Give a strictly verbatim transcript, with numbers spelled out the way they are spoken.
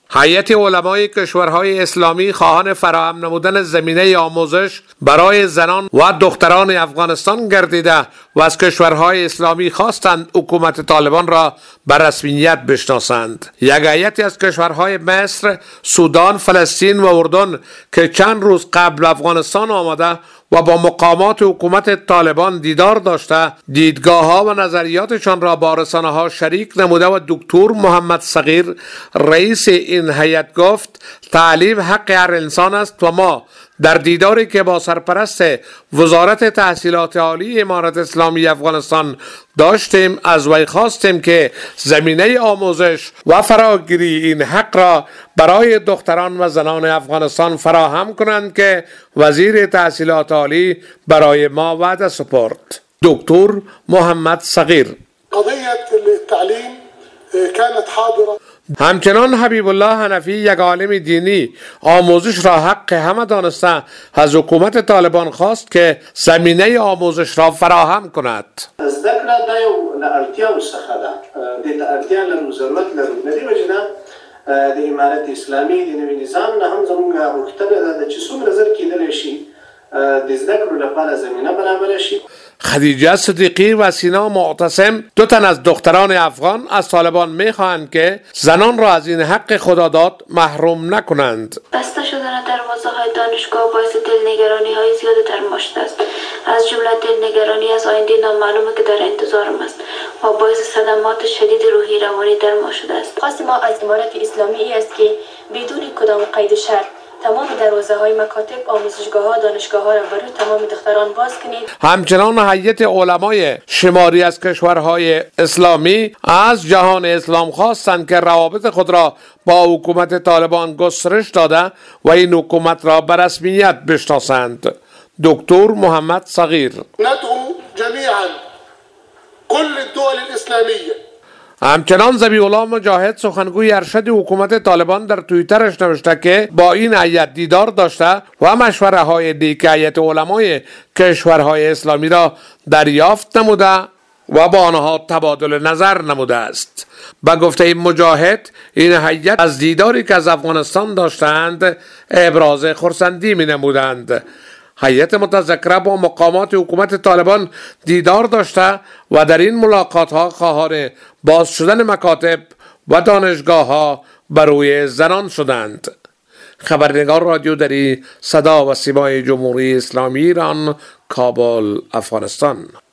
هیئت علمای کشورهای اسلامی خواهان فراهم نمودن زمینه آموزش برای زنان و دختران افغانستان گردیده و از کشورهای اسلامی خواستند حکومت طالبان را به رسمیت بشناسند. یک هیئت از کشورهای مصر، سودان، فلسطین و اردن که چند روز قبل افغانستان آمده و با مقامات حکومت طالبان دیدار داشته، دیدگاه‌ها و نظریاتشان را با رسانه‌ها شریک نموده و دکتر محمد صغیر رئیس این هیئت گفت تعلیم حق هر انسان است و ما در دیداری که با سرپرست وزارت تحصیلات عالی امارت اسلامی افغانستان داشتیم از وی خواستیم که زمینه آموزش و فراگیری این حق را برای دختران و زنان افغانستان فراهم کنند که وزیر تحصیلات عالی برای ما وعده سپرد. دکتر محمد صغیر قضیه التعلیم كانت حاضره. همچنان حبیب الله حنفی، یک عالم دینی، آموزش را حق همه دانسته از حکومت طالبان خواست که زمینه آموزش را فراهم کند. زدکړه دا یو له اړتیاو څخه ده، دې ته اړتیا لرو، ضرورت لرو. د دې وجې نه د امارت اسلامي د نوي نظام نه هم زموږ غوښتنه ده چې څومره زر کېدلی شي د زده کړو لپاره زمینه برابره شي. خدیجه صدیقی و سینا معتصم، دو تن از دختران افغان، از طالبان میخواهند که زنان را از این حق خداداد محروم نکنند. بسته شدن دروازه های دانشگاه باعث دلنگرانی های زیاد در ما شده است. از جمله دلنگرانی از آینده نامعلومه که در انتظارم است و باعث صدمات شدید روحی روانی در ما شده است. خواست ما از امارت اسلامی ای است که بدون کدام قید و شرط تمام دروازه های مکاتب، آموزشگاه ها، دانشگاه ها را برای تمام دختران باز کنید. همچنان هیئت علمای شماری از کشورهای اسلامی از جهان اسلام خواستند که روابط خود را با حکومت طالبان گسترش داده و این حکومت را به رسمیت بشناسند. دکتر محمد صغیر ندعو جمیعا کل الدول الاسلامیه. همچنان ذبیح الله مجاهد، سخنگوی ارشد حکومت طالبان، در توییترش نوشته که با این هیئت دیدار داشته و مشوره های دیگ هیئت علمای کشورهای اسلامی را دریافت نموده و با آنها تبادل نظر نموده است. به گفته مجاهد این هیئت از دیداری که از افغانستان داشتند ابراز خرسندی می نمودند. هیئت متذکره با مقامات حکومت طالبان دیدار داشته و در این ملاقات ها خواهان باز شدن مکاتب و دانشگاه ها بر روی زنان شدند. خبرنگار رادیو دری، صدا و سیمای جمهوری اسلامی ایران، کابل، افغانستان.